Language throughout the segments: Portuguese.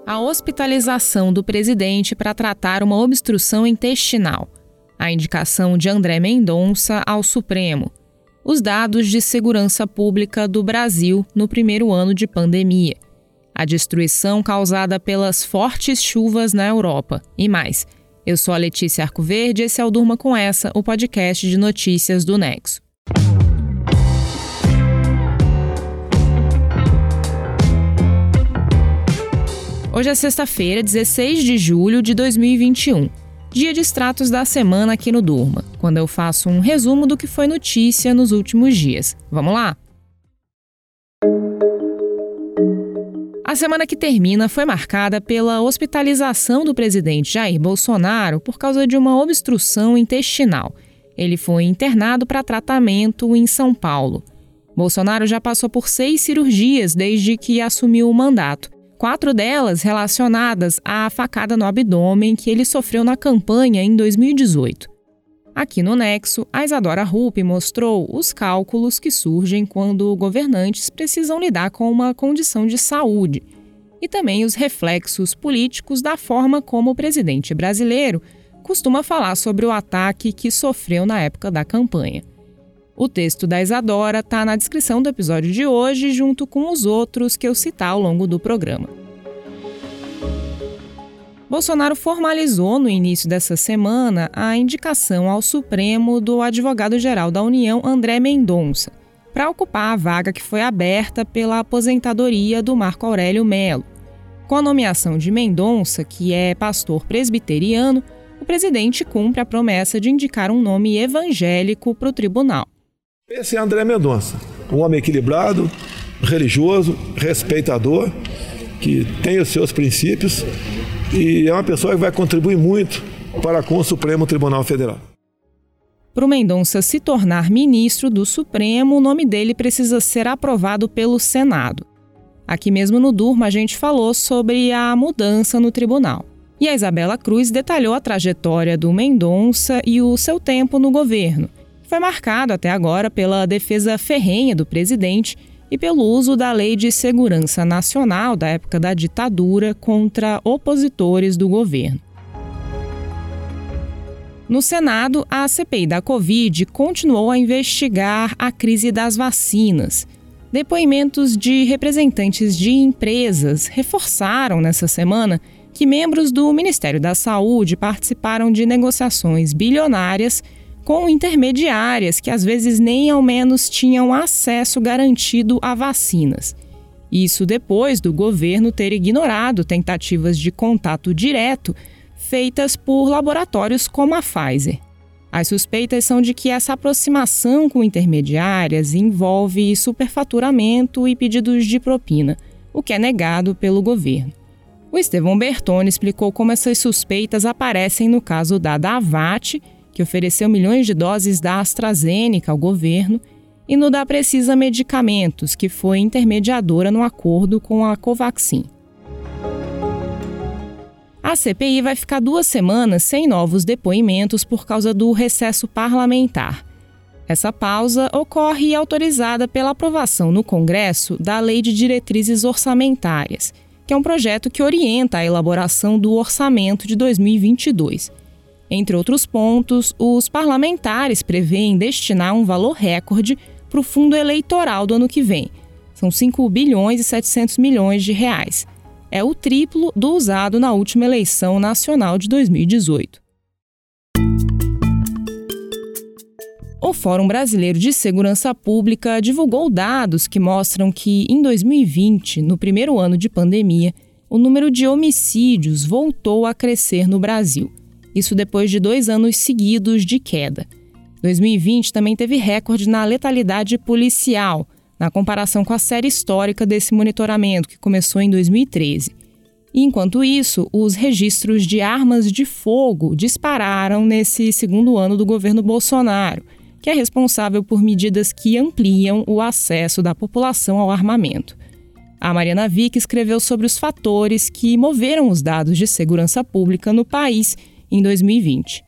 A hospitalização do presidente para tratar uma obstrução intestinal. A indicação de André Mendonça ao Supremo. Os dados de segurança pública do Brasil no primeiro ano de pandemia. A destruição causada pelas fortes chuvas na Europa e mais. Eu sou a Letícia Arcoverde e esse é o Durma Com Essa, o podcast de notícias do Nexo. Hoje é sexta-feira, 16 de julho de 2021, dia de extratos da semana aqui no Durma, quando eu faço um resumo do que foi notícia nos últimos dias. Vamos lá? A semana que termina foi marcada pela hospitalização do presidente Jair Bolsonaro por causa de uma obstrução intestinal. Ele foi internado para tratamento em São Paulo. Bolsonaro já passou por 6 cirurgias desde que assumiu o mandato. 4 delas relacionadas à facada no abdômen que ele sofreu na campanha em 2018. Aqui no Nexo, a Isadora Rupp mostrou os cálculos que surgem quando governantes precisam lidar com uma condição de saúde e também os reflexos políticos da forma como o presidente brasileiro costuma falar sobre o ataque que sofreu na época da campanha. O texto da Isadora está na descrição do episódio de hoje, junto com os outros que eu citar ao longo do programa. Bolsonaro formalizou no início dessa semana a indicação ao Supremo do advogado-geral da União, André Mendonça, para ocupar a vaga que foi aberta pela aposentadoria do Marco Aurélio Mello. Com a nomeação de Mendonça, que é pastor presbiteriano, o presidente cumpre a promessa de indicar um nome evangélico para o tribunal. Esse é André Mendonça, um homem equilibrado, religioso, respeitador, que tem os seus princípios e é uma pessoa que vai contribuir muito para com o Supremo Tribunal Federal. Para o Mendonça se tornar ministro do Supremo, o nome dele precisa ser aprovado pelo Senado. Aqui mesmo no Durma a gente falou sobre a mudança no tribunal. E a Isabela Cruz detalhou a trajetória do Mendonça e o seu tempo no governo. Foi marcado até agora pela defesa ferrenha do presidente e pelo uso da Lei de Segurança Nacional da época da ditadura contra opositores do governo. No Senado, a CPI da Covid continuou a investigar a crise das vacinas. Depoimentos de representantes de empresas reforçaram nessa semana que membros do Ministério da Saúde participaram de negociações bilionárias com intermediárias que às vezes nem ao menos tinham acesso garantido a vacinas. Isso depois do governo ter ignorado tentativas de contato direto feitas por laboratórios como a Pfizer. As suspeitas são de que essa aproximação com intermediárias envolve superfaturamento e pedidos de propina, o que é negado pelo governo. O Estevão Bertoni explicou como essas suspeitas aparecem no caso da Davat, que ofereceu milhões de doses da AstraZeneca ao governo, e no da Precisa Medicamentos, que foi intermediadora no acordo com a Covaxin. A CPI vai ficar 2 semanas sem novos depoimentos por causa do recesso parlamentar. Essa pausa ocorre autorizada pela aprovação no Congresso da Lei de Diretrizes Orçamentárias, que é um projeto que orienta a elaboração do orçamento de 2022. Entre outros pontos, os parlamentares prevêem destinar um valor recorde para o fundo eleitoral do ano que vem. São 5 bilhões e 700 milhões de reais. É o triplo do usado na última eleição nacional de 2018. O Fórum Brasileiro de Segurança Pública divulgou dados que mostram que, em 2020, no primeiro ano de pandemia, o número de homicídios voltou a crescer no Brasil. Isso depois de 2 anos seguidos de queda. 2020 também teve recorde na letalidade policial, na comparação com a série histórica desse monitoramento, que começou em 2013. E, enquanto isso, os registros de armas de fogo dispararam nesse segundo ano do governo Bolsonaro, que é responsável por medidas que ampliam o acesso da população ao armamento. A Mariana Vick escreveu sobre os fatores que moveram os dados de segurança pública no país em 2020.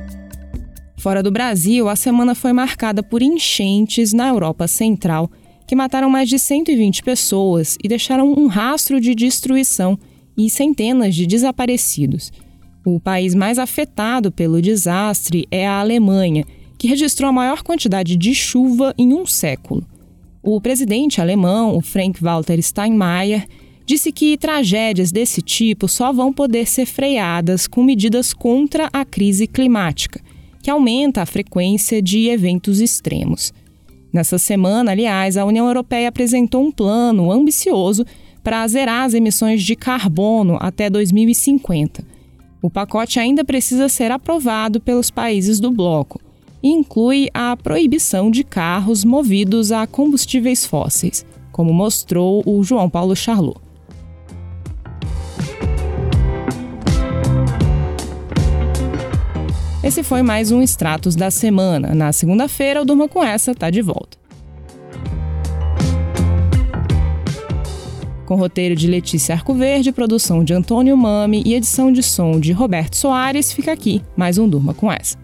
Fora do Brasil, a semana foi marcada por enchentes na Europa Central, que mataram mais de 120 pessoas e deixaram um rastro de destruição e centenas de desaparecidos. O país mais afetado pelo desastre é a Alemanha, que registrou a maior quantidade de chuva em um século. O presidente alemão, o Frank-Walter Steinmeier, disse que tragédias desse tipo só vão poder ser freadas com medidas contra a crise climática, que aumenta a frequência de eventos extremos. Nessa semana, aliás, a União Europeia apresentou um plano ambicioso para zerar as emissões de carbono até 2050. O pacote ainda precisa ser aprovado pelos países do bloco e inclui a proibição de carros movidos a combustíveis fósseis, como mostrou o João Paulo Charlot. Esse foi mais um Extratos da Semana. Na segunda-feira, o Durma Com Essa tá de volta. Com roteiro de Letícia Arcoverde, produção de Antônio Mami e edição de som de Roberto Soares, fica aqui mais um Durma Com Essa.